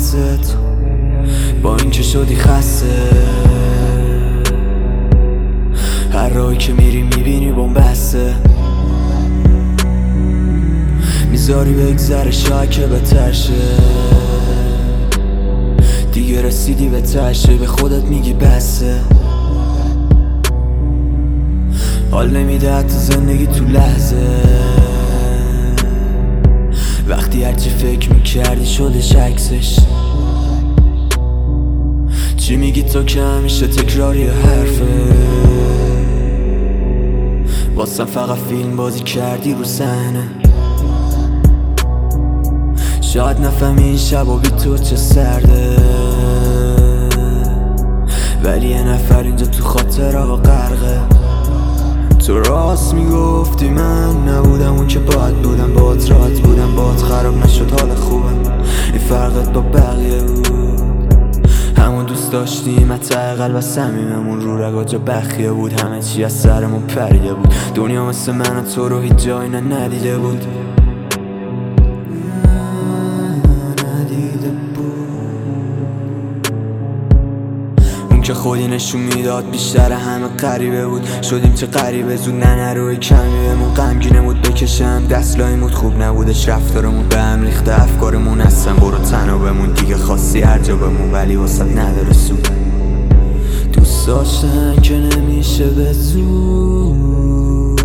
دستت، با این که شدی خسته. هر راهی که میری میبینی بومبسته، میذاری بگذره شاید که بهتر شه. دیگه رسیدی به تشه، به خودت میگی بسه. حال نمیده حتی زندگی تو لحظه، وقتی هرچی فکر میکردی شدش عکسش. چی میگی تو که همیشه تکراری حرفه، واسم فقط فیلم بازی کردی رو صحنه. شاید نفهمی این شبا بی تو چه سرده، ولی یه نفر اینجا تو خاطرها غرقه. تو راست میگفتی من نبودم اون که باید بودم، باهات راحت بودم، باهات خراب نشد حال خوبم. این فرقت با بقیه بود، همون دوست داشتیم ته قلب و صمیممون رو رگا جا بخیه بود. همه چی از سرمون پریده بود، دنیا مثل من و تو رو هیچ جایی ندیده بود. اون که خودی نشون میداد بیشتر همه غریبه بود. شدیم چه غریبه زود نروی کمی بهمون غمگینه بود. بکشم دستلایمون خوب نبودش، رفتارمون به هم ریخته، افکارمون هستن برو تنها بمون. دیگه خواستی هر جا بمون ولی واسط نداره سود. دوست داشتن که نمیشه به زود،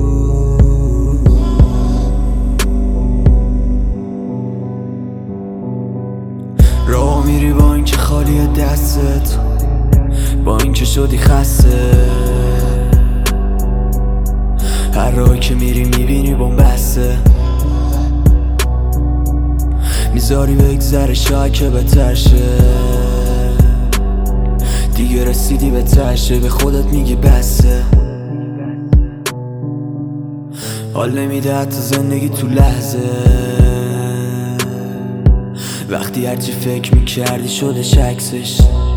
راه میری با این که خالی دستت، با این که شدی خسته. هر راهی که میری میبینی بومبسته، میذاری بگذره شاید که بهتر شه. دیگه رسیدی به تشه، به خودت میگی بسه. حال نمیده حتی زندگی تو لحظه، وقتی هرچی فکر میکردی شدش عکسش.